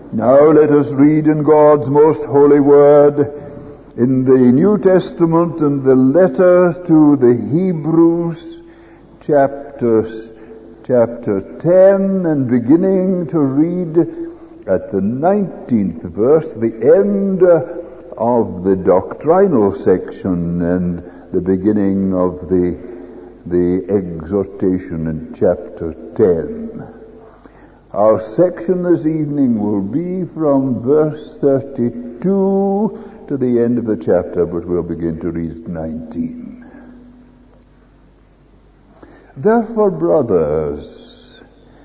Now let us read in God's most holy word in the New Testament and the letter to the Hebrews, chapter 10, and beginning to read at the 19th verse, the end of the doctrinal section and the beginning of the exhortation in chapter 10. Our section this evening will be from verse 32 to the end of the chapter, but we'll begin to read 19. Therefore, brothers,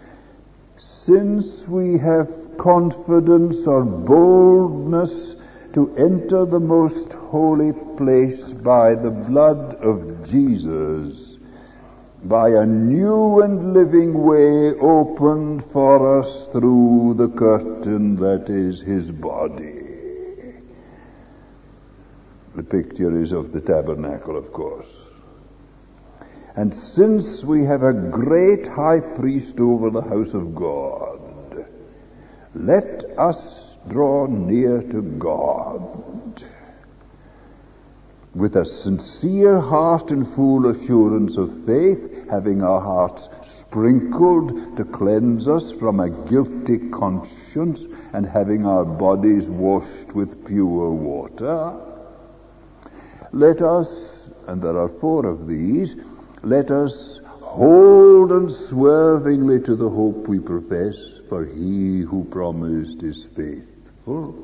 since we have confidence or boldness to enter the most holy place by the blood of Jesus, by a new and living way opened for us through the curtain that is his body. The picture is of the tabernacle, of course. And since we have a great high priest over the house of God, let us draw near to God with a sincere heart and full assurance of faith, having our hearts sprinkled to cleanse us from a guilty conscience, and having our bodies washed with pure water. Let us, and there are 4 of these, let us hold unswervingly to the hope we profess, for he who promised is faithful.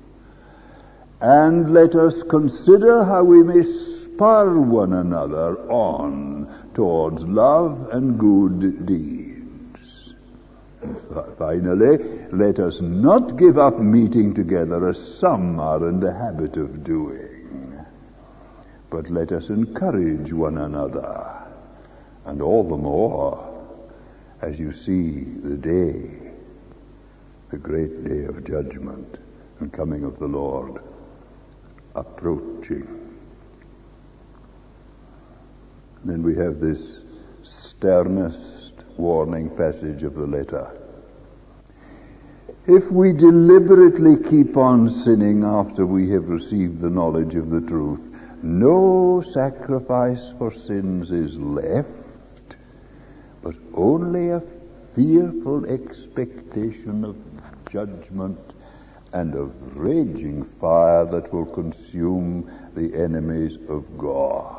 And let us consider how we may spur one another on towards love and good deeds. And finally, let us not give up meeting together as some are in the habit of doing, but let us encourage one another, and all the more as you see the great day of judgment and coming of the Lord approaching. Then we have this sternest warning passage of the letter. If we deliberately keep on sinning after we have received the knowledge of the truth, no sacrifice for sins is left, but only a fearful expectation of judgment and of raging fire that will consume the enemies of God.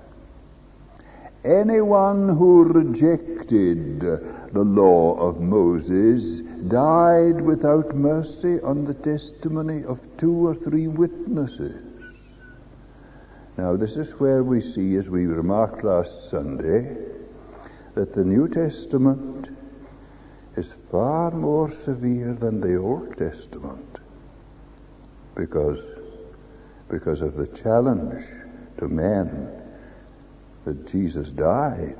Anyone who rejected the law of Moses died without mercy on the testimony of 2 or 3 witnesses. Now, this is where we see, as we remarked last Sunday, that the New Testament is far more severe than the Old Testament because of the challenge to men that Jesus died.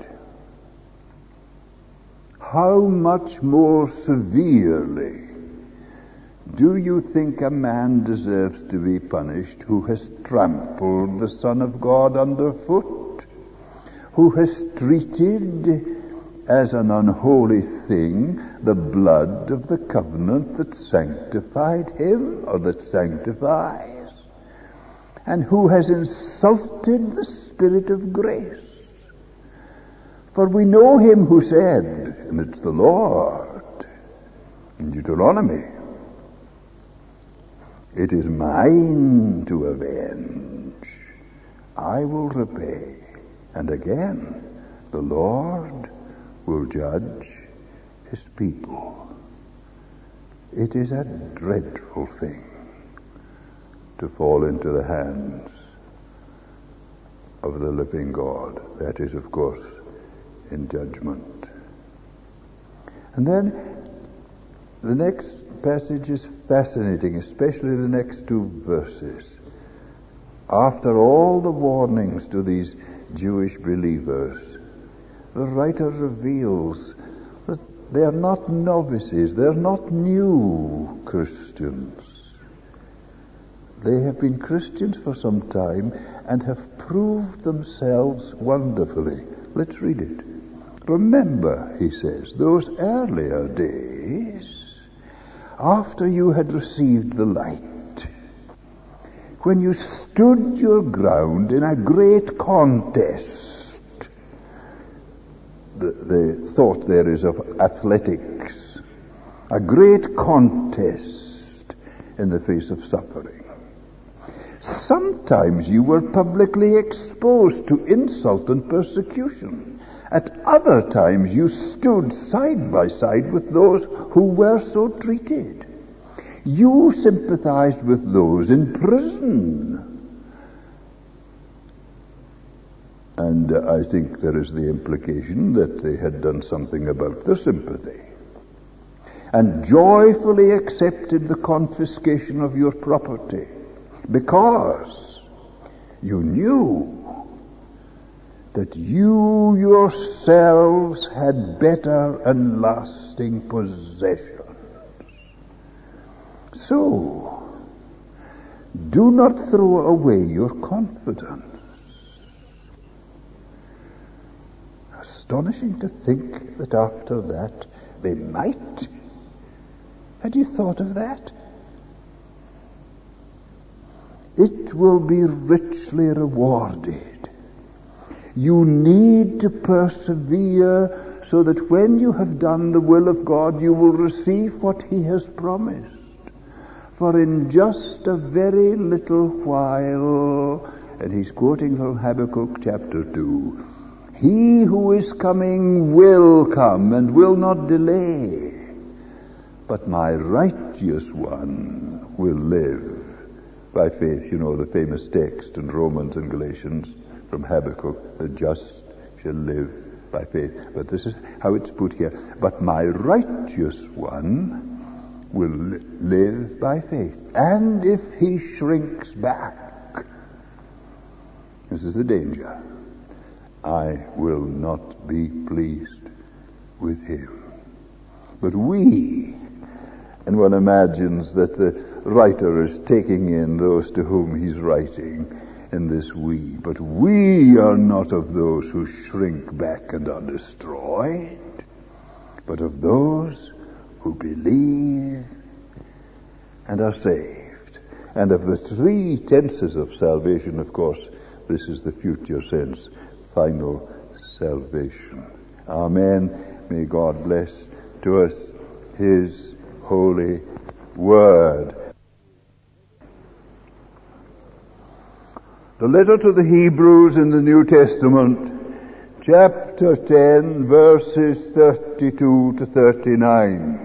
How much more severely do you think a man deserves to be punished who has trampled the Son of God underfoot, who has treated as an unholy thing the blood of the covenant that sanctified him, or that sanctifies, and who has insulted the Spirit of grace? For we know him who said, and it's the Lord, in Deuteronomy, "It is mine to avenge, I will repay." And again, the Lord will judge his people. It is a dreadful thing to fall into the hands of the living God. That is, of course, in judgment. And then the next passage is fascinating, especially the next 2 verses. After all the warnings to these Jewish believers, the writer reveals that they are not novices, they are not new Christians. They have been Christians for some time and have proved themselves wonderfully. Let's read it. Remember, he says, those earlier days after you had received the light, when you stood your ground in a great contest. The thought there is of athletics. A great contest in the face of suffering. Sometimes you were publicly exposed to insult and persecution. At other times you stood side by side with those who were so treated. You sympathized with those in prison. And I think there is the implication that they had done something about their sympathy. And joyfully accepted the confiscation of your property, because you knew that you yourselves had better and lasting possessions. So, do not throw away your confidence. Astonishing to think that after that they might. Had you thought of that? It will be richly rewarded. You need to persevere so that when you have done the will of God, you will receive what He has promised. For in just a very little while, and he's quoting from Habakkuk chapter 2, He who is coming will come and will not delay. But my righteous one will live by faith. You know the famous text in Romans and Galatians from Habakkuk, the just shall live by faith. But this is how it's put here. But my righteous one will live by faith. And if he shrinks back, this is the danger, I will not be pleased with him. But we, and one imagines that the writer is taking in those to whom he's writing in this we. But we are not of those who shrink back and are destroyed, but of those who believe and are saved. And of the three tenses of salvation, of course, this is the future sense, final salvation. Amen. May God bless to us His holy word. The letter to the Hebrews in the New Testament, chapter 10, verses 32 to 39.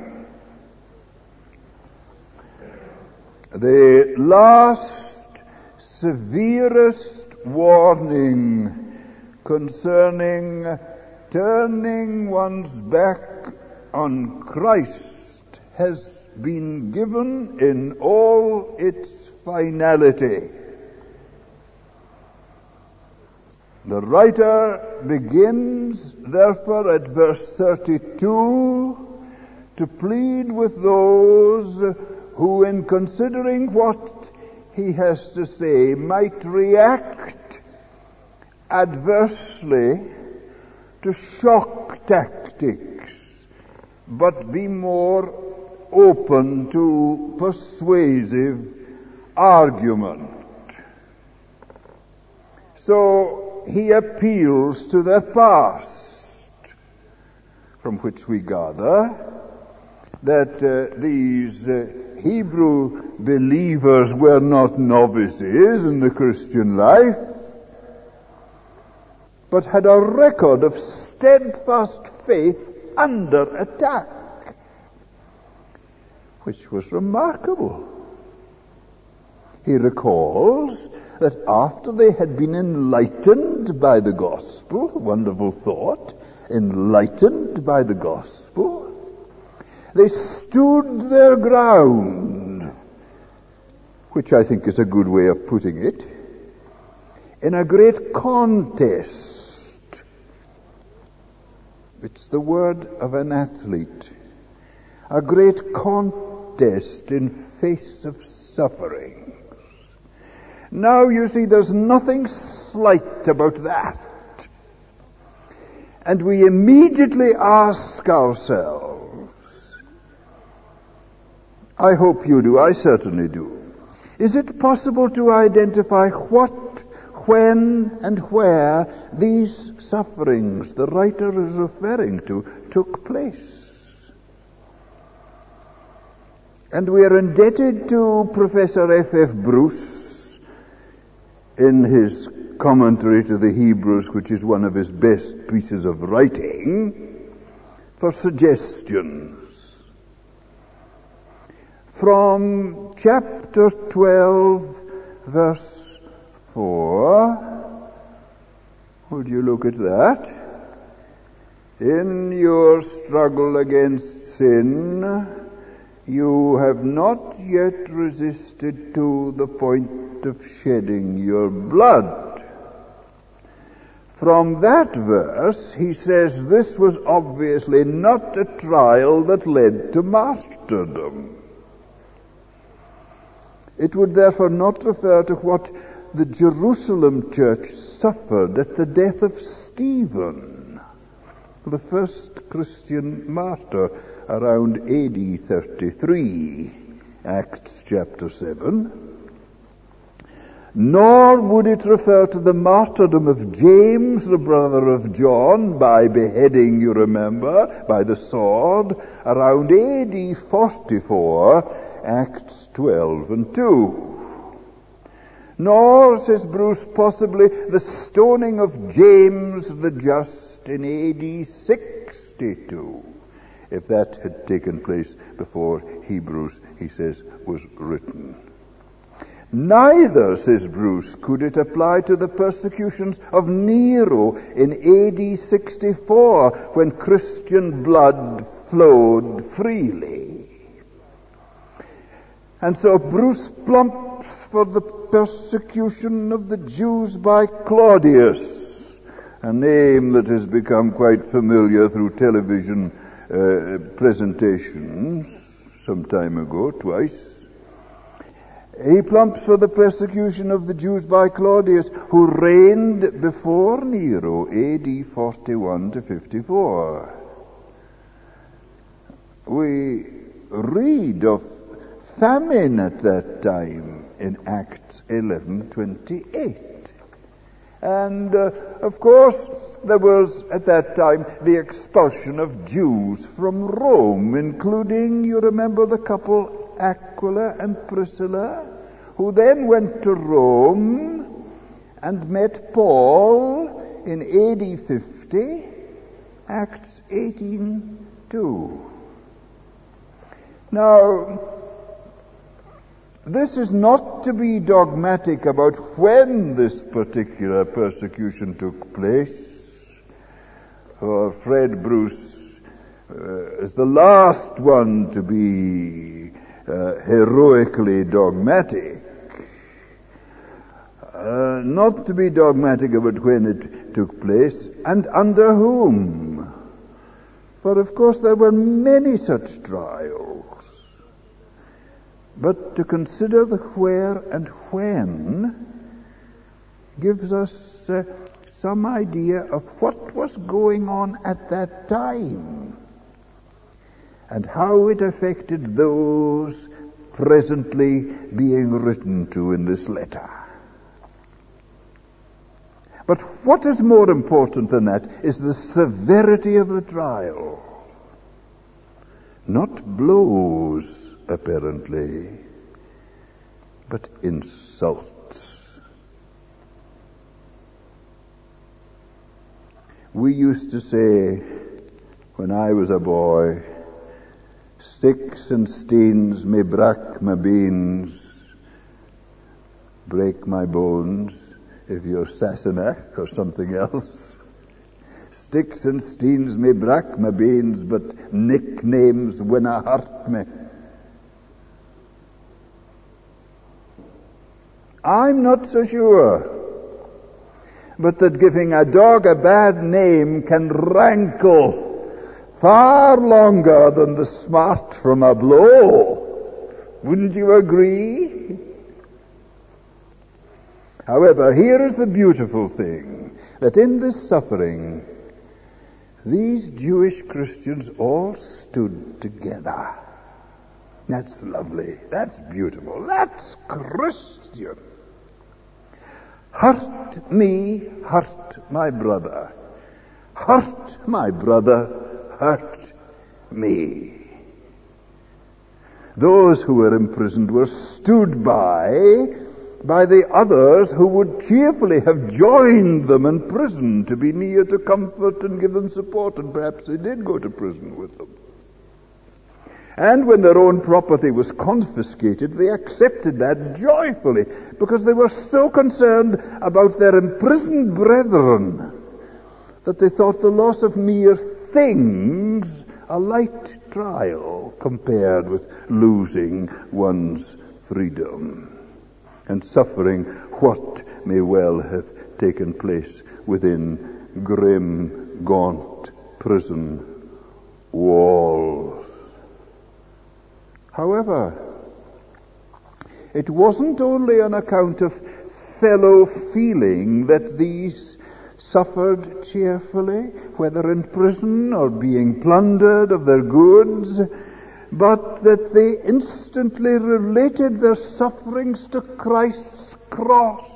The last, severest warning concerning turning one's back on Christ has been given in all its finality. The writer begins, therefore, at verse 32 to plead with those who, in considering what he has to say, might react adversely to shock tactics, but be more open to persuasive argument. So he appeals to their past, from which we gather that these Hebrew believers were not novices in the Christian life, but had a record of steadfast faith under attack, which was remarkable. He recalls that after they had been enlightened by the gospel, wonderful thought, enlightened by the gospel, they stood their ground, which I think is a good way of putting it, in a great contest. It's the word of an athlete. A great contest in face of suffering. Now you see, there's nothing slight about that. And we immediately ask ourselves, I hope you do. I certainly do. Is it possible to identify what, when, and where these sufferings the writer is referring to took place? And we are indebted to Professor F.F. Bruce in his commentary to the Hebrews, which is one of his best pieces of writing, for suggestions. From chapter 12, verse 4, would you look at that? In your struggle against sin, you have not yet resisted to the point of shedding your blood. From that verse, he says this was obviously not a trial that led to martyrdom. It would therefore not refer to what the Jerusalem church suffered at the death of Stephen, the first Christian martyr around AD 33, Acts chapter 7. Nor would it refer to the martyrdom of James, the brother of John, by beheading, you remember, by the sword, around AD 44, Acts 12 and 2. Nor, says Bruce, possibly the stoning of James the Just in AD 62, if that had taken place before Hebrews, he says, was written. Neither, says Bruce, could it apply to the persecutions of Nero in AD 64, when Christian blood flowed freely. And so Bruce plumps for the persecution of the Jews by Claudius, a name that has become quite familiar through television presentations some time ago, twice. He plumps for the persecution of the Jews by Claudius, who reigned before Nero, AD 41 to 54. We read of famine at that time in Acts 11:28. And, of course, there was at that time the expulsion of Jews from Rome, including, you remember, the couple Aquila and Priscilla, who then went to Rome and met Paul in AD 50, Acts 18:2. Now, this is not to be dogmatic about when this particular persecution took place, for Fred Bruce is the last one to be heroically dogmatic. Not to be dogmatic about when it took place and under whom. For of course there were many such trials. But to consider the where and when gives us some idea of what was going on at that time and how it affected those presently being written to in this letter. But what is more important than that is the severity of the trial. Not blows, apparently, but insults. We used to say, when I was a boy, sticks and stones may break my bones, break my bones, if you're Sassenach or something else. Sticks and stones may break my bones, but nicknames winna hurt me. I'm not so sure, but that giving a dog a bad name can rankle far longer than the smart from a blow. Wouldn't you agree? However, here is the beautiful thing, that in this suffering, these Jewish Christians all stood together. That's lovely. That's beautiful. That's Christian. Hurt me, hurt my brother. Hurt my brother, hurt me. Those who were imprisoned were stood by the others who would cheerfully have joined them in prison to be near to comfort and give them support, and perhaps they did go to prison with them. And when their own property was confiscated, they accepted that joyfully, because they were so concerned about their imprisoned brethren that they thought the loss of mere things a light trial compared with losing one's freedom and suffering what may well have taken place within grim, gaunt prison walls. However, it wasn't only on account of fellow feeling that these suffered cheerfully, whether in prison or being plundered of their goods, but that they instantly related their sufferings to Christ's cross.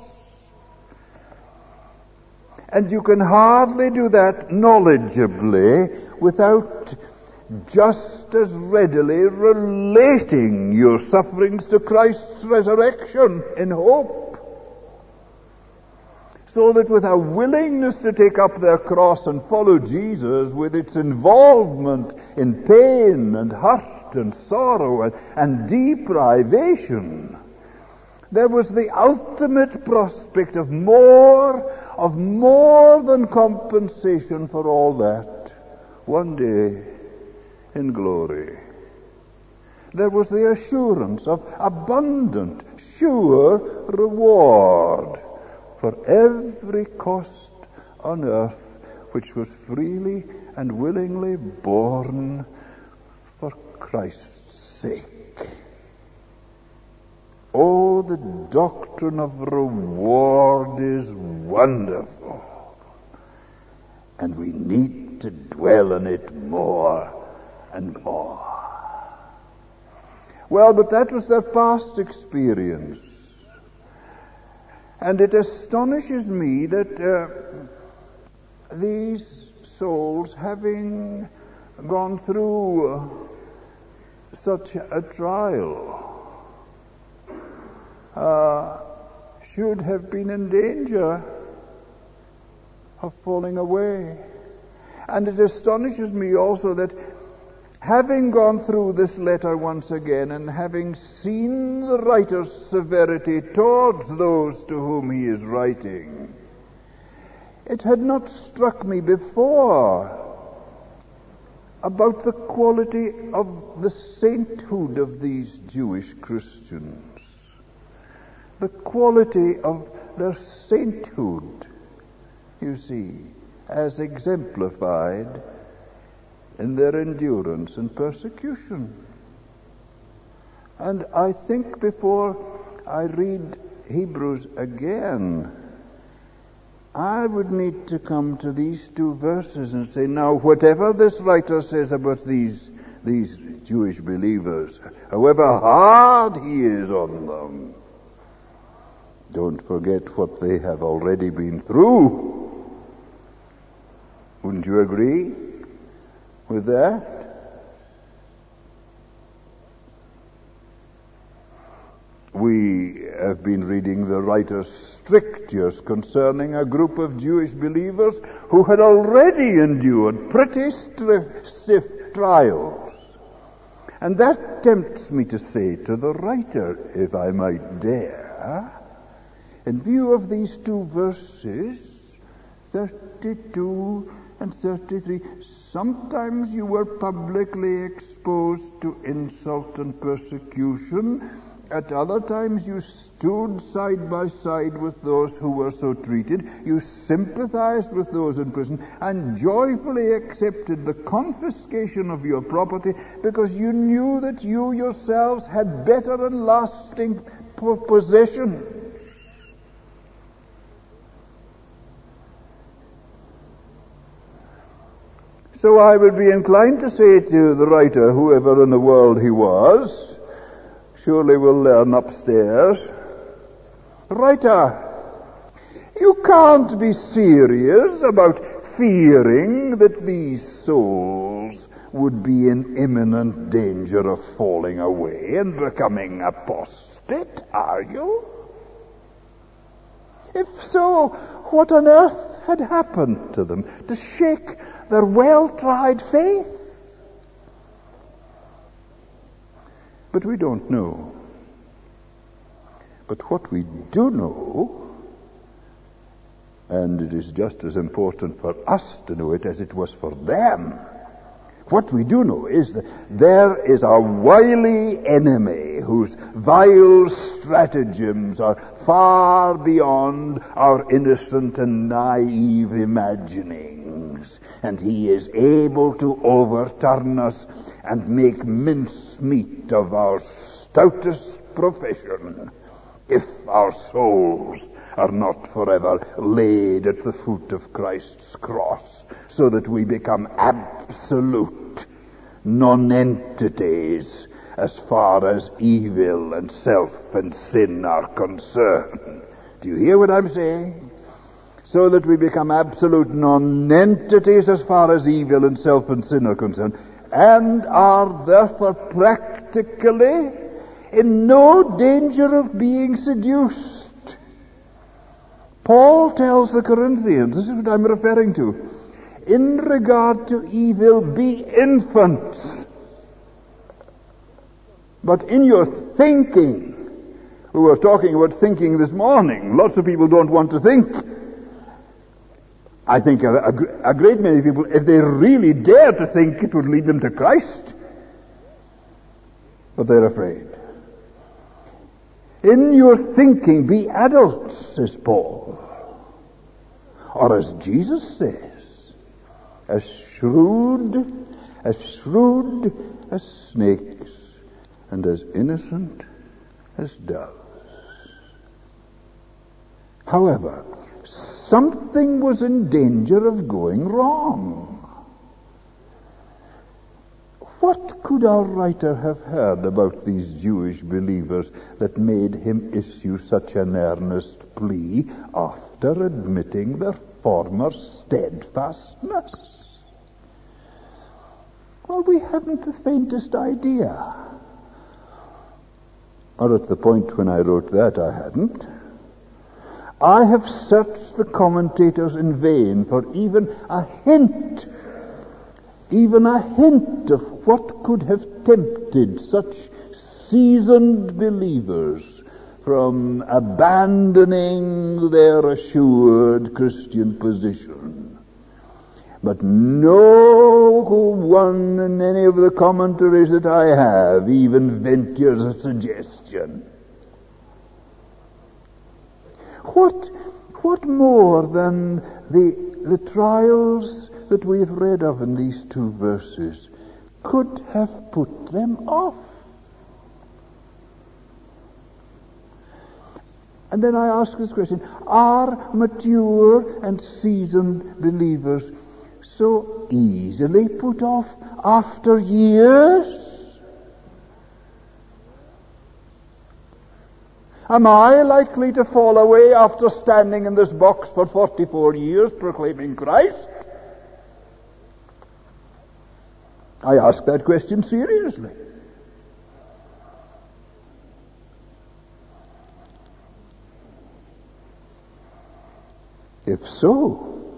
And you can hardly do that knowledgeably without just as readily relating your sufferings to Christ's resurrection in hope. So that with a willingness to take up their cross and follow Jesus, with its involvement in pain and hurt and sorrow and deprivation, there was the ultimate prospect of more than compensation for all that one day in glory. There was the assurance of abundant, sure reward for every cost on earth which was freely and willingly borne for Christ's sake. Oh, the doctrine of reward is wonderful, and we need to dwell on it more and more. Well, but that was their past experience. And it astonishes me that these souls, having gone through such a trial, should have been in danger of falling away. And it astonishes me also that, having gone through this letter once again, and having seen the writer's severity towards those to whom he is writing, it had not struck me before about the quality of the sainthood of these Jewish Christians, the quality of their sainthood, you see, as exemplified in their endurance and persecution. And I think before I read Hebrews again, I would need to come to these two verses and say, now, whatever this writer says about these Jewish believers, however hard he is on them, don't forget what they have already been through. Wouldn't you agree with that? We have been reading the writer's strictures concerning a group of Jewish believers who had already endured pretty stiff trials. And that tempts me to say to the writer, if I might dare, in view of these two verses, 32 and 33, sometimes you were publicly exposed to insult and persecution. At other times you stood side by side with those who were so treated. You sympathized with those in prison and joyfully accepted the confiscation of your property because you knew that you yourselves had better and lasting possessions. So I would be inclined to say to the writer, whoever in the world he was, Surely we'll learn upstairs. Writer, you can't be serious about fearing that these souls would be in imminent danger of falling away and becoming apostate, are you? If so, what on earth had happened to them to shake their well-tried faith? But we don't know. But what we do know, and it is just as important for us to know it as it was for them, what we do know is that there is a wily enemy whose vile stratagems are far beyond our innocent and naive imaginings. And he is able to overturn us and make mincemeat of our stoutest profession if our souls are not forever laid at the foot of Christ's cross, so that we become absolute non-entities as far as evil and self and sin are concerned. Do you hear what I'm saying? So that we become absolute non-entities as far as evil and self and sin are concerned, and are therefore practically in no danger of being seduced. Paul tells the Corinthians, this is what I'm referring to, in regard to evil, be infants. But in your thinking, we were talking about thinking this morning. Lots of people don't want to think. I think a great many people, if they really dare to think, it would lead them to Christ. But they're afraid. In your thinking, be adults, says Paul. Or as Jesus says, as shrewd as snakes, and as innocent as doves. However, something was in danger of going wrong. What could our writer have heard about these Jewish believers that made him issue such an earnest plea after admitting their former steadfastness? Well, we haven't the faintest idea. Or at the point when I wrote that, I hadn't. I have searched the commentators in vain for even a hint of what could have tempted such seasoned believers from abandoning their assured Christian position. But no one in any of the commentaries that I have even ventures a suggestion. What more than the trials that we've read of in these two verses could have put them off? And then I ask this question, are mature and seasoned believers so easily put off after years? Am I likely to fall away after standing in this box for 44 years proclaiming Christ? I ask that question seriously. If so,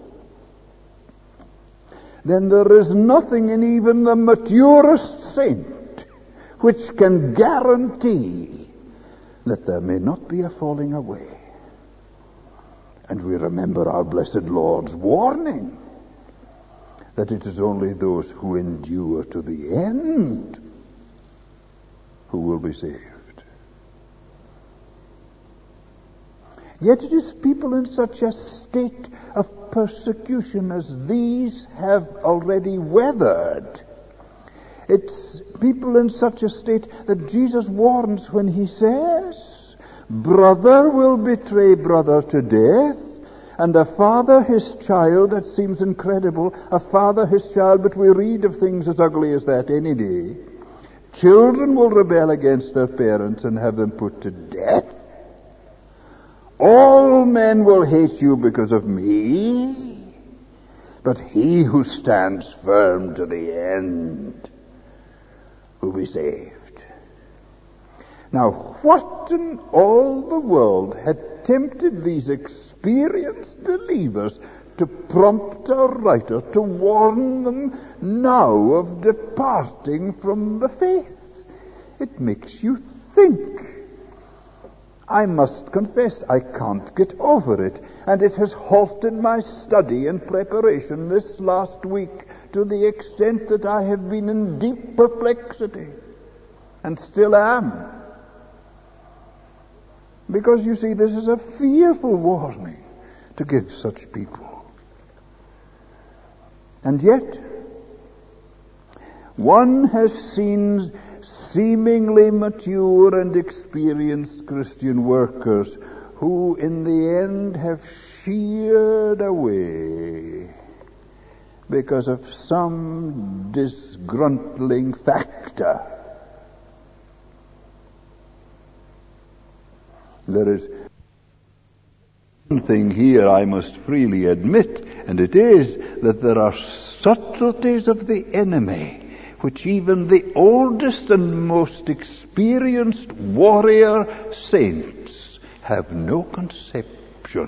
then there is nothing in even the maturest saint which can guarantee that there may not be a falling away. And we remember our blessed Lord's warning that it is only those who endure to the end who will be saved. Yet it is people in such a state of persecution as these have already weathered. It's people in such a state that Jesus warns when he says, brother will betray brother to death, and a father his child. That seems incredible, a father his child, but we read of things as ugly as that any day. Children will rebel against their parents and have them put to death. All men will hate you because of me, but he who stands firm to the end will be saved. Now, what in all the world had tempted these experienced believers to prompt our writer to warn them now of departing from the faith? It makes you think. I must confess I can't get over it, and it has halted my study and preparation this last week to the extent that I have been in deep perplexity, and still am. Because, you see, this is a fearful warning to give such people. And yet, one has seen seemingly mature and experienced Christian workers who in the end have sheared away because of some disgruntling factor. There is one thing here I must freely admit, and it is that there are subtleties of the enemy which even the oldest and most experienced warrior saints have no conception.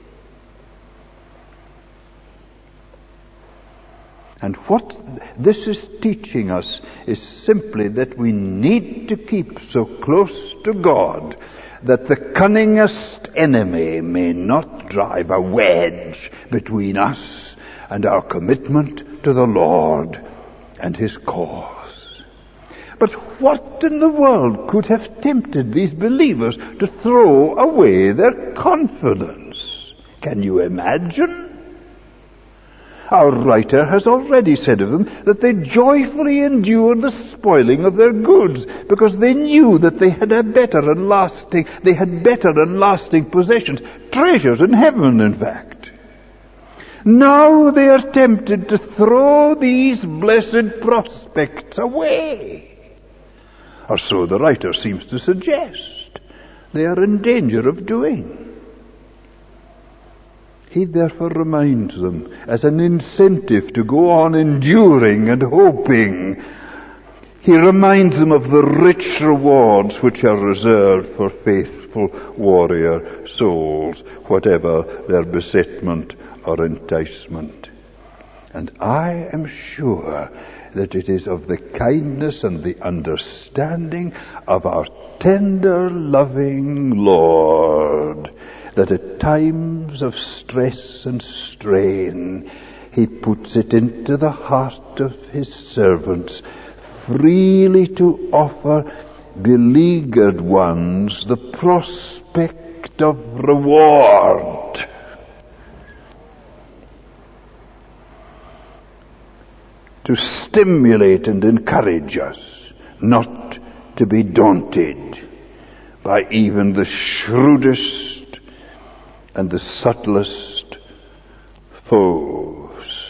And what this is teaching us is simply that we need to keep so close to God that the cunningest enemy may not drive a wedge between us and our commitment to the Lord and His cause. But what in the world could have tempted these believers to throw away their confidence? Can you imagine? Our writer has already said of them that they joyfully endured the spoiling of their goods because they knew that they had better and lasting possessions, treasures in heaven, in fact. Now they are tempted to throw these blessed prospects away. Or so the writer seems to suggest. They are in danger of doing. He therefore reminds them, as an incentive to go on enduring and hoping, he reminds them of the rich rewards which are reserved for faithful warrior souls, whatever their besetment or enticement. And I am sure that it is of the kindness and the understanding of our tender, loving Lord that at times of stress and strain He puts it into the heart of His servants freely to offer beleaguered ones the prospect of reward. To stimulate and encourage us not to be daunted by even the shrewdest and the subtlest foes.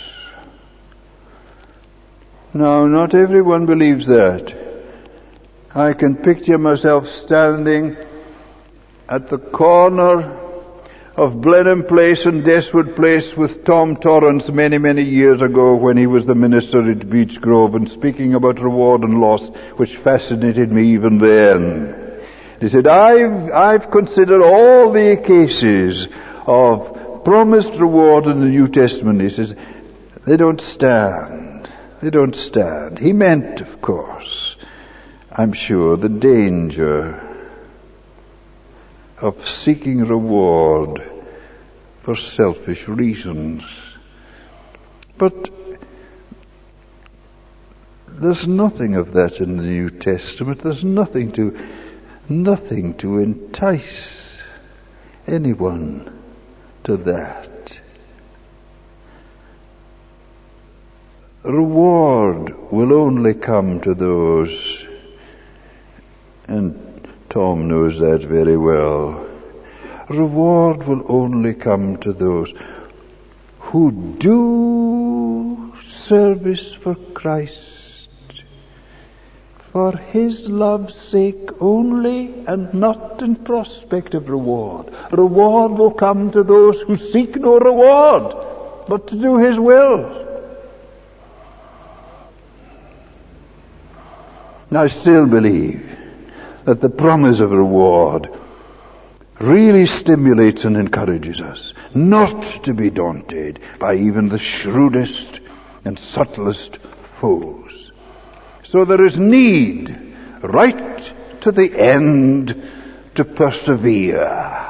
Now, not everyone believes that. I can picture myself standing at the corner of Blenheim Place and Deswood Place with Tom Torrance many, many years ago when he was the minister at Beech Grove, and speaking about reward and loss, which fascinated me even then. He said, I've considered all the cases of promised reward in the New Testament. He says, they don't stand. They don't stand. He meant, of course, I'm sure, the danger of seeking reward for selfish reasons. But there's nothing of that in the New Testament. There's nothing to entice anyone to that. Reward will only come to those, and Tom knows that very well. Reward will only come to those who do service for Christ for his love's sake only, and not in prospect of reward. Reward will come to those who seek no reward, but to do his will. I still believe that the promise of reward really stimulates and encourages us not to be daunted by even the shrewdest and subtlest foes. So there is need, right to the end, to persevere,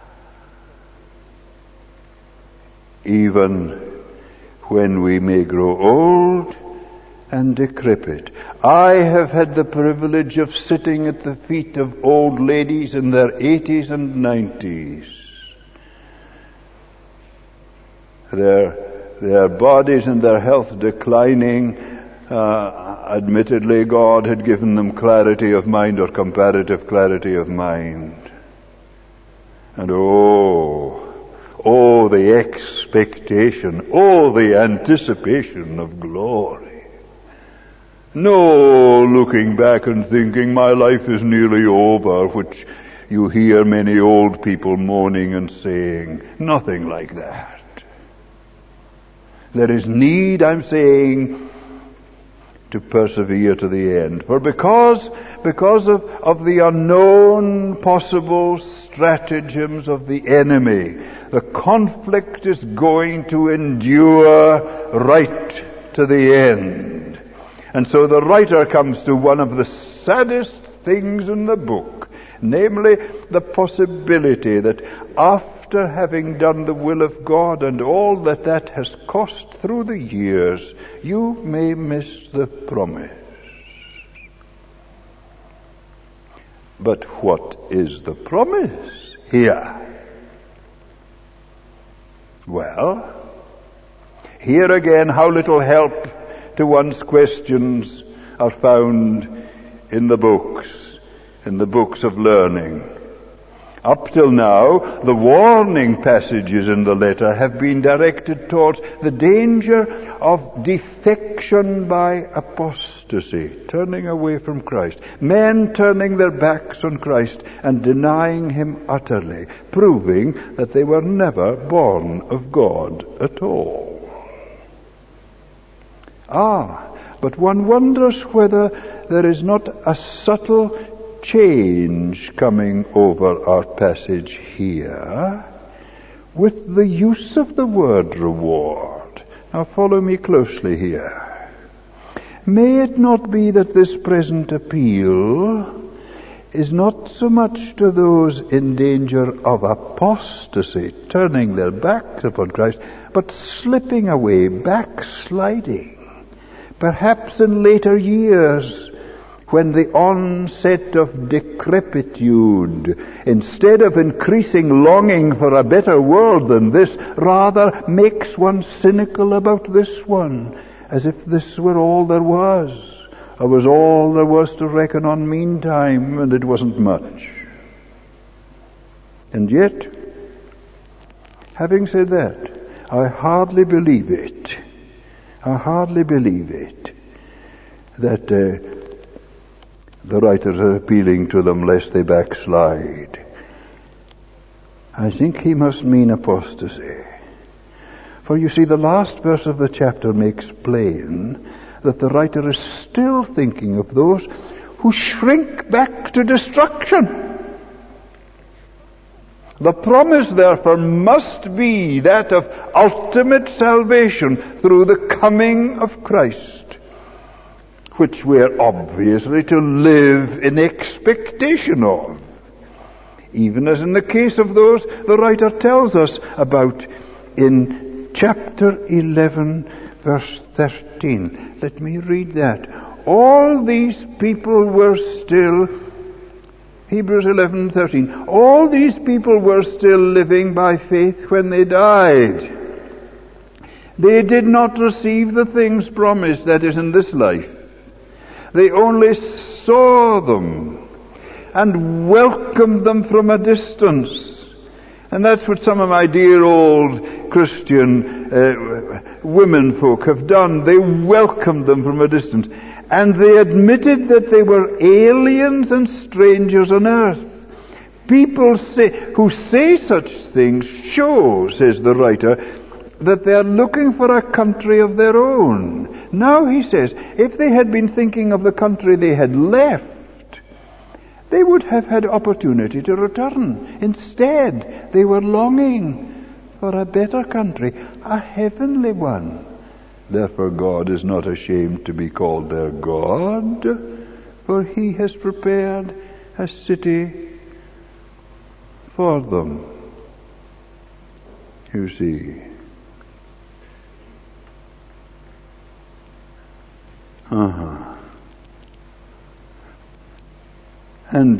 even when we may grow old and decrepit. I have had the privilege of sitting at the feet of old ladies in their 80s and 90s. Their bodies and their health declining. Admittedly, God had given them clarity of mind, or comparative clarity of mind. And oh, the expectation, oh, the anticipation of glory. No looking back and thinking my life is nearly over, which you hear many old people moaning and saying. Nothing like that. There is need, I'm saying, to persevere to the end. For because of the unknown possible stratagems of the enemy, the conflict is going to endure right to the end. And so the writer comes to one of the saddest things in the book, namely the possibility that after having done the will of God and all that has cost through the years, you may miss the promise. But what is the promise here? Well, here again, how little help to one's questions are found in the books of learning. Up till now, the warning passages in the letter have been directed towards the danger of defection by apostasy, turning away from Christ. Men turning their backs on Christ and denying him utterly, proving that they were never born of God at all. But one wonders whether there is not a subtle change coming over our passage here with the use of the word reward. Now follow me closely here. May it not be that this present appeal is not so much to those in danger of apostasy, turning their backs upon Christ, but slipping away, backsliding. Perhaps in later years, when the onset of decrepitude, instead of increasing longing for a better world than this, rather makes one cynical about this one, as if this were all there was, or was all there was to reckon on meantime, and it wasn't much. And yet, having said that, I hardly believe it that the writers are appealing to them lest they backslide. I think he must mean apostasy. For you see, the last verse of the chapter makes plain that the writer is still thinking of those who shrink back to destruction. The promise, therefore, must be that of ultimate salvation through the coming of Christ, which we are obviously to live in expectation of, even as in the case of those the writer tells us about in chapter 11, verse 13. Let me read that. All these people were still, Hebrews 11:13. All these people were still living by faith when they died. They did not receive the things promised, that is, in this life. They only saw them and welcomed them from a distance. And that's what some of my dear old Christian women folk have done. They welcomed them from a distance. And they admitted that they were aliens and strangers on earth. People who say such things show, says the writer, that they are looking for a country of their own. Now, he says, if they had been thinking of the country they had left, they would have had opportunity to return. Instead, they were longing for a better country, a heavenly one. Therefore, God is not ashamed to be called their God, for he has prepared a city for them. You see. And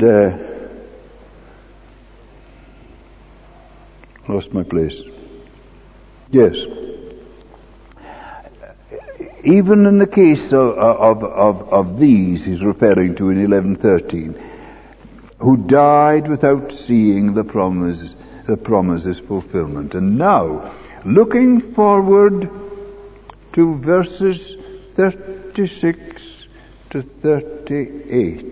lost my place. Yes. Even in the case of these, he's referring to in 11:13, who died without seeing the promise's fulfillment. And now, looking forward to verses 36 to 38,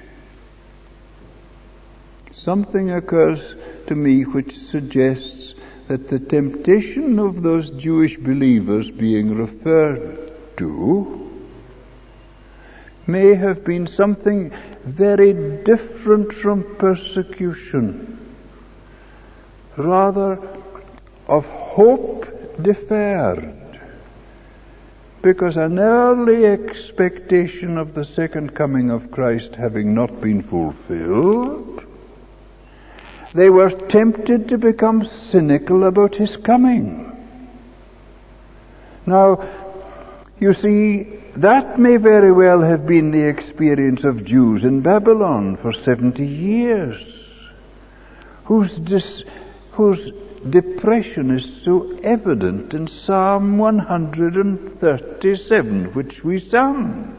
something occurs to me which suggests that the temptation of those Jewish believers being referred to may have been something very different from persecution, rather of hope deferred, because an early expectation of the second coming of Christ having not been fulfilled, they were tempted to become cynical about his coming. Now, you see, that may very well have been the experience of Jews in Babylon for 70 years, whose depression is so evident in Psalm 137, which we sung.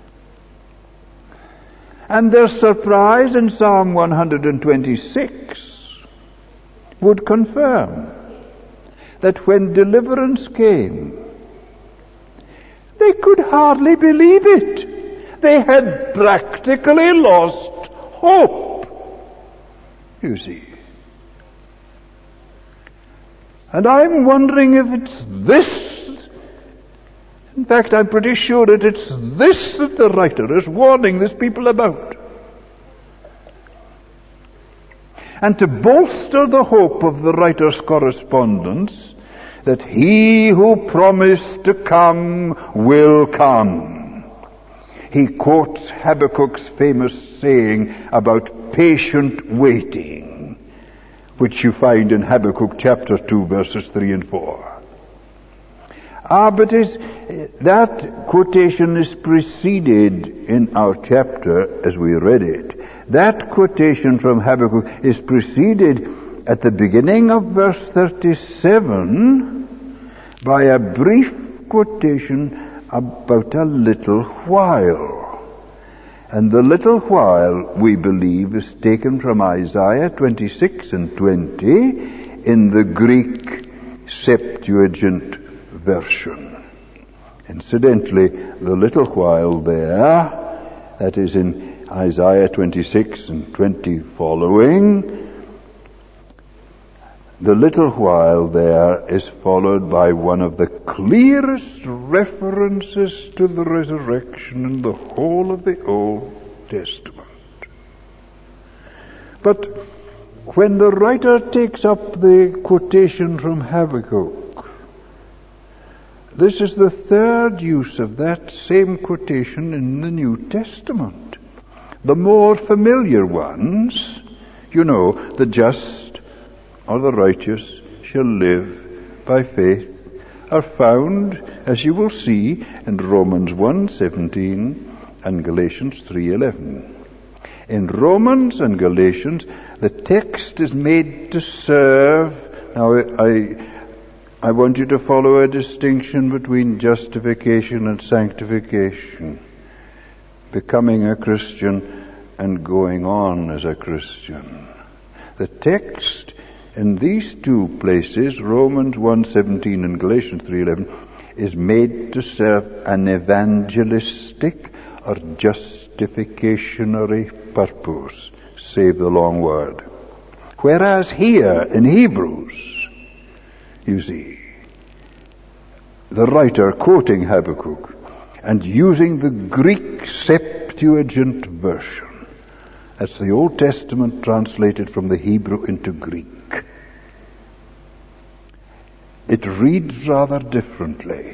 And their surprise in Psalm 126 would confirm that when deliverance came, they could hardly believe it. They had practically lost hope, you see. And I'm wondering if it's this. In fact, I'm pretty sure that it's this that the writer is warning these people about. And to bolster the hope of the writer's correspondence, that he who promised to come will come, he quotes Habakkuk's famous saying about patient waiting, which you find in Habakkuk chapter 2, verses 3 and 4. But that quotation is preceded in our chapter as we read it. That quotation from Habakkuk is preceded at the beginning of verse 37 by a brief quotation about a little while. And the little while, we believe, is taken from Isaiah 26 and 20 in the Greek Septuagint version. Incidentally, the little while there, that is in Isaiah 26 and 20 following, the little while there is followed by one of the clearest references to the resurrection in the whole of the Old Testament. But when the writer takes up the quotation from Habakkuk, this is the third use of that same quotation in the New Testament. The more familiar ones, you know, the just or the righteous shall live by faith, are found, as you will see, in Romans 1:17 and Galatians 3:11. In Romans and Galatians, the text is made to serve. Now, I want you to follow a distinction between justification and sanctification, becoming a Christian and going on as a Christian. The text in these two places, Romans 1:17 and Galatians 3:11, is made to serve an evangelistic or justificationary purpose, save the long word. Whereas here in Hebrews, you see, the writer quoting Habakkuk and using the Greek Septuagint version, that's the Old Testament translated from the Hebrew into Greek, it reads rather differently,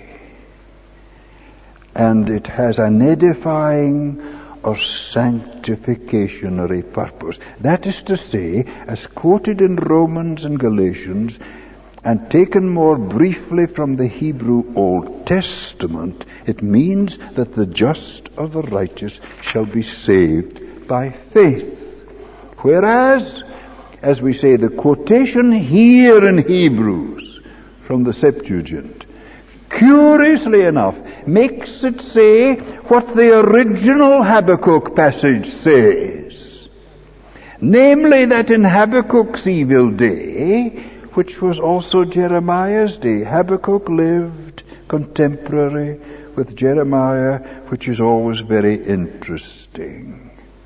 and it has an edifying or sanctificationary purpose. That is to say, as quoted in Romans and Galatians, and taken more briefly from the Hebrew Old Testament, it means that the just or the righteous shall be saved by faith. Whereas, as we say, the quotation here in Hebrews from the Septuagint, curiously enough, makes it say what the original Habakkuk passage says. Namely, that in Habakkuk's evil day, which was also Jeremiah's day, Habakkuk lived contemporary with Jeremiah, which is always very interesting.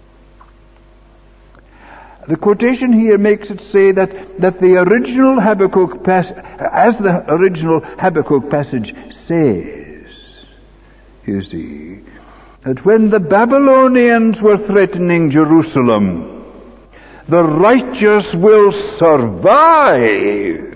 The quotation here makes it say that the original Habakkuk as the original Habakkuk passage says, you see, that when the Babylonians were threatening Jerusalem, the righteous will survive.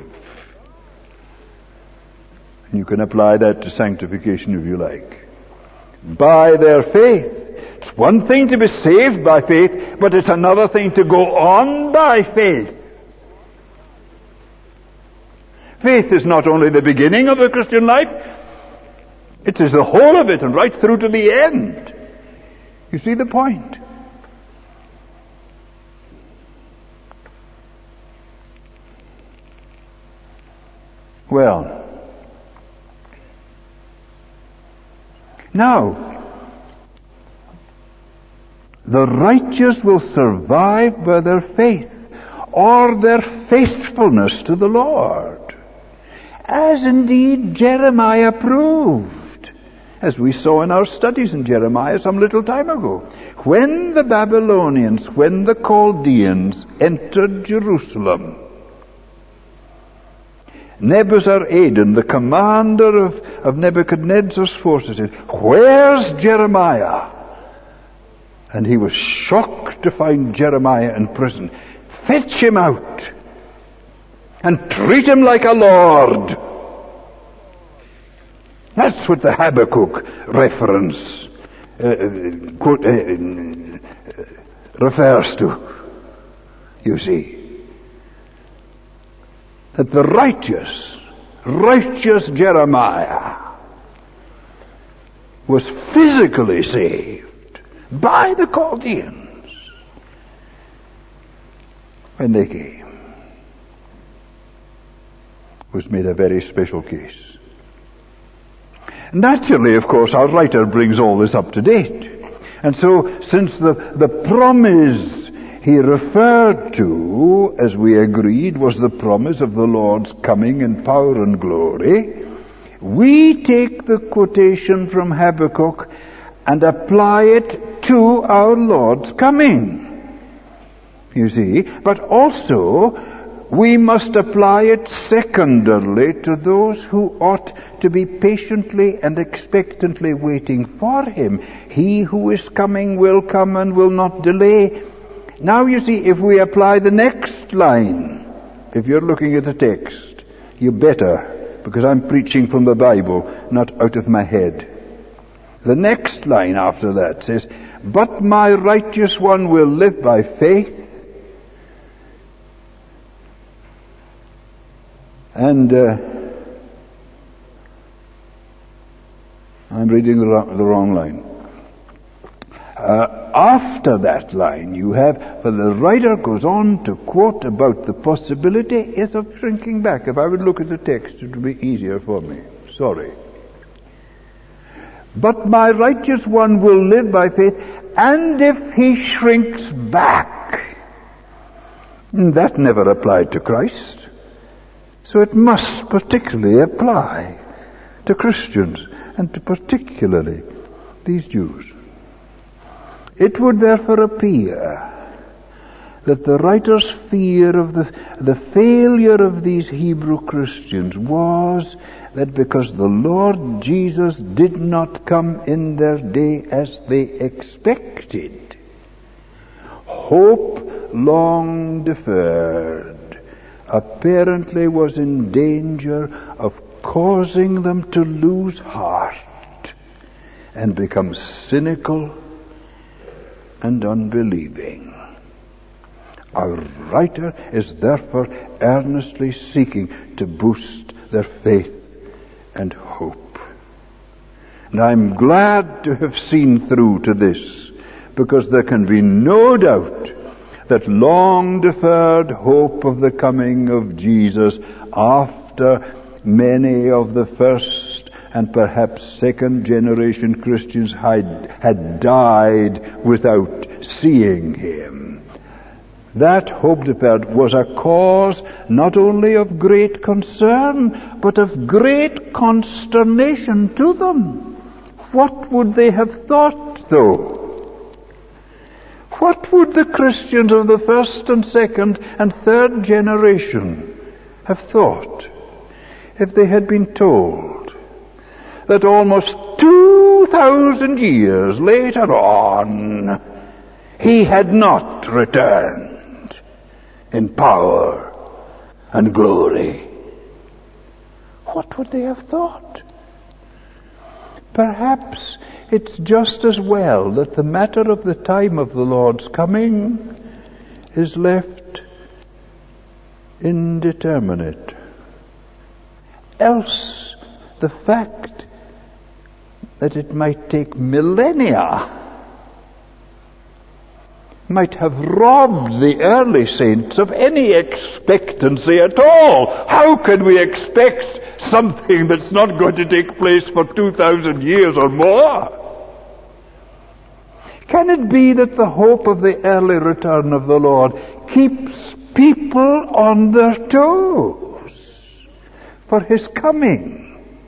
And you can apply that to sanctification if you like. By their faith. It's one thing to be saved by faith, but it's another thing to go on by faith. Faith is not only the beginning of the Christian life, it is the whole of it and right through to the end. You see the point? Well, now, the righteous will survive by their faith or their faithfulness to the Lord, as indeed Jeremiah proved, as we saw in our studies in Jeremiah some little time ago. When the Babylonians, when the Chaldeans entered Jerusalem, Nebuzaradan, the commander of Nebuchadnezzar's forces, said, "Where's Jeremiah?" And he was shocked to find Jeremiah in prison. "Fetch him out and treat him like a lord." That's what the Habakkuk reference refers to, you see. That the righteous Jeremiah was physically saved by the Chaldeans when they came. Was made a very special case. Naturally, of course, our writer brings all this up to date. And so, since the promise he referred to, as we agreed, was the promise of the Lord's coming in power and glory, we take the quotation from Habakkuk and apply it to our Lord's coming. You see, but also we must apply it secondarily to those who ought to be patiently and expectantly waiting for him. He who is coming will come and will not delay. Now you see, if we apply the next line, if you're looking at the text, you better, because I'm preaching from the Bible, not out of my head. The next line after that says, "But my righteous one will live by faith." And I'm reading the wrong line. After that line you have, for the writer goes on to quote about the possibility of shrinking back. If I would look at the text, it would be easier for me. Sorry. "But my righteous one will live by faith, and if he shrinks back," that never applied to Christ. So it must particularly apply to Christians, and to particularly these Jews. It would therefore appear that the writer's fear of the failure of these Hebrew Christians was that because the Lord Jesus did not come in their day as they expected, hope long deferred apparently was in danger of causing them to lose heart and become cynical and unbelieving. Our writer is therefore earnestly seeking to boost their faith and hope. And I'm glad to have seen through to this, because there can be no doubt that long-deferred hope of the coming of Jesus after many of the first and perhaps second generation Christians had died without seeing him. That hope deferred was a cause not only of great concern, but of great consternation to them. What would they have thought, though? What would the Christians of the first and second and third generation have thought if they had been told that almost 2,000 years later on he had not returned in power and glory? What would they have thought? Perhaps it's just as well that the matter of the time of the Lord's coming is left indeterminate. Else the fact that it might take millennia might have robbed the early saints of any expectancy at all. How can we expect something that's not going to take place for 2,000 years or more? Can it be that the hope of the early return of the Lord keeps people on their toes for his coming?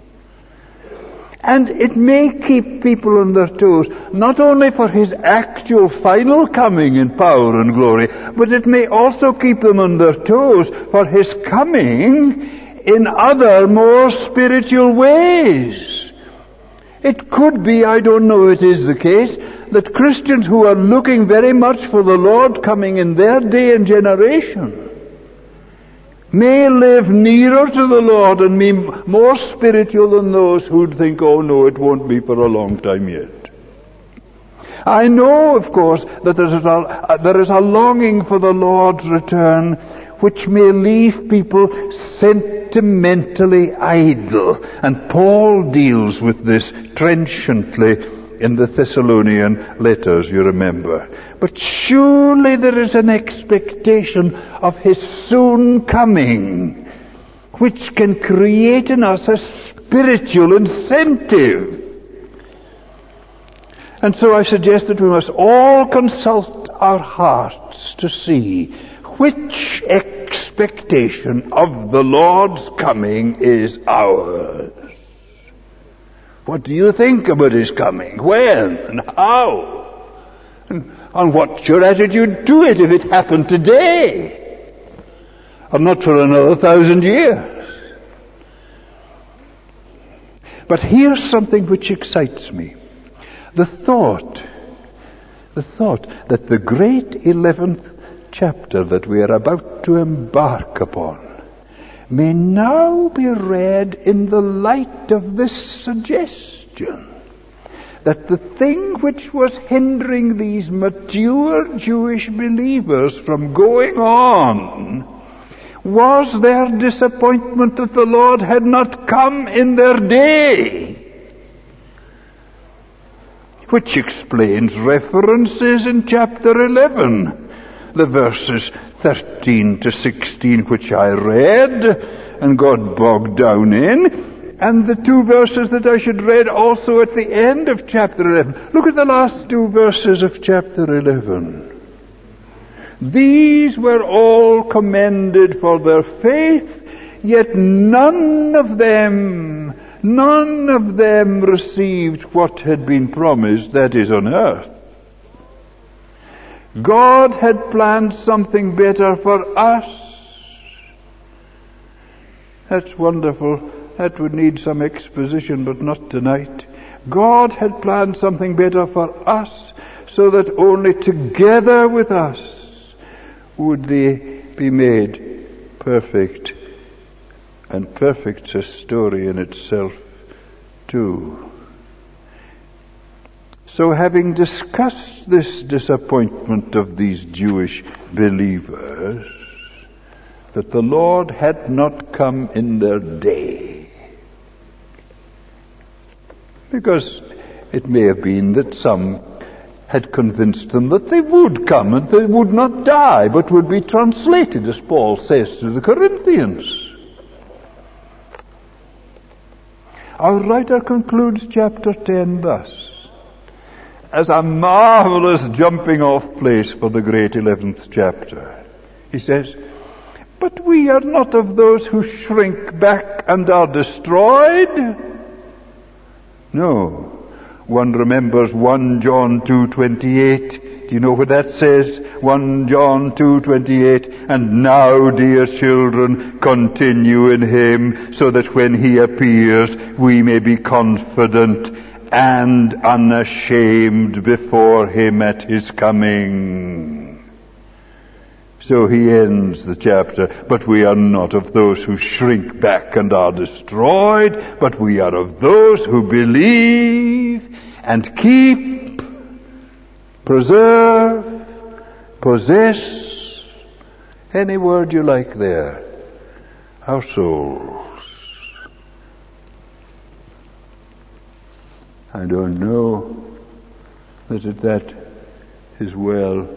And it may keep people on their toes, not only for his actual final coming in power and glory, but it may also keep them on their toes for his coming in other more spiritual ways. It could be, I don't know if it is the case, that Christians who are looking very much for the Lord coming in their day and generation may live nearer to the Lord and be more spiritual than those who'd think, oh no, it won't be for a long time yet. I know, of course, that there is a longing for the Lord's return which may leave people sentimentally idle. And Paul deals with this trenchantly in the Thessalonian letters, you remember. But surely there is an expectation of his soon coming, which can create in us a spiritual incentive. And so I suggest that we must all consult our hearts to see which expectation of the Lord's coming is ours. What do you think about his coming? When and how? And what's your attitude to it if it happened today? Or not for another 1,000 years? But here's something which excites me. The thought that the great 11th chapter that we are about to embark upon may now be read in the light of this suggestion that the thing which was hindering these mature Jewish believers from going on was their disappointment that the Lord had not come in their day, which explains references in chapter 11, the verses 13 to 16, which I read and got bogged down in, and the two verses that I should read also at the end of chapter 11. Look at the last two verses of chapter 11. These were all commended for their faith, yet none of them received what had been promised, that is, on earth. God had planned something better for us. That's wonderful. That would need some exposition, but not tonight. God had planned something better for us, so that only together with us would they be made perfect. And perfect's a story in itself, too. So having discussed this disappointment of these Jewish believers, that the Lord had not come in their day, because it may have been that some had convinced them that they would come and they would not die, but would be translated, as Paul says to the Corinthians. Our writer concludes chapter 10 thus, as a marvelous jumping off place for the great 11th chapter. He says, "But we are not of those who shrink back and are destroyed." No. One remembers 1 John 2:28. Do you know what that says? 1 John 2:28. "And now, dear children, continue in him, so that when he appears, we may be confident and unashamed before him at his coming." So he ends the chapter, "But we are not of those who shrink back and are destroyed, but we are of those who believe and keep, preserve, possess," any word you like there, "our souls." I don't know that is well.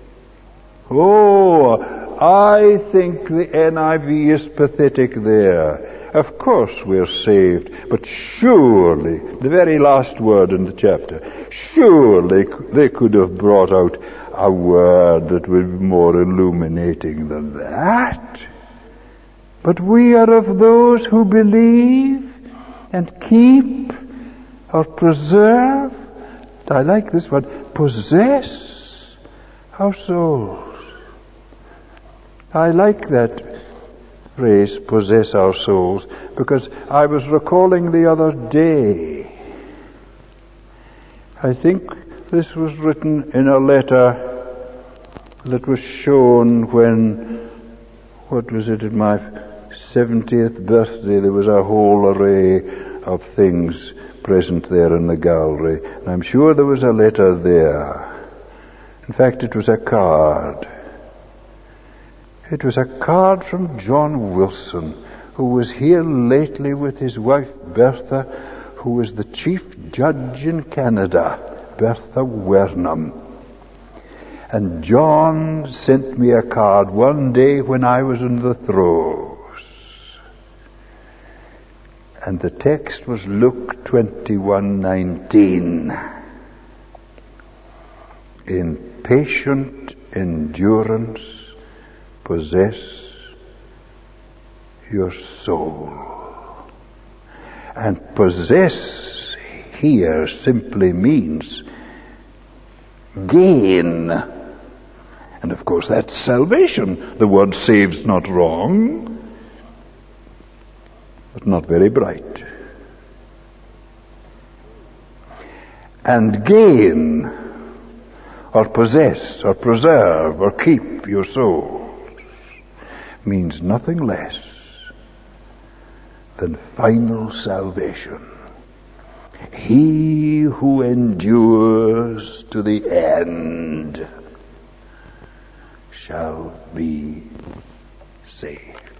Oh, I think the NIV is pathetic there. Of course we're saved, but surely, the very last word in the chapter, surely they could have brought out a word that would be more illuminating than that. "But we are of those who believe and keep or preserve," I like this one, "possess our souls." I like that phrase, "possess our souls," because I was recalling the other day, I think this was written in a letter that was shown when, what was it, at my 70th birthday, there was a whole array of things present there in the gallery. And I'm sure there was a letter there. In fact, it was a card. It was a card from John Wilson, who was here lately with his wife Bertha, who was the chief judge in Canada, Bertha Wernham. And John sent me a card one day when I was in the throes. And the text was Luke 21:19. "In patient endurance possess your soul." And possess here simply means gain. And of course that's salvation. The word save's not wrong, but not very bright. And gain, or possess, or preserve, or keep your souls means nothing less than final salvation. He who endures to the end shall be saved.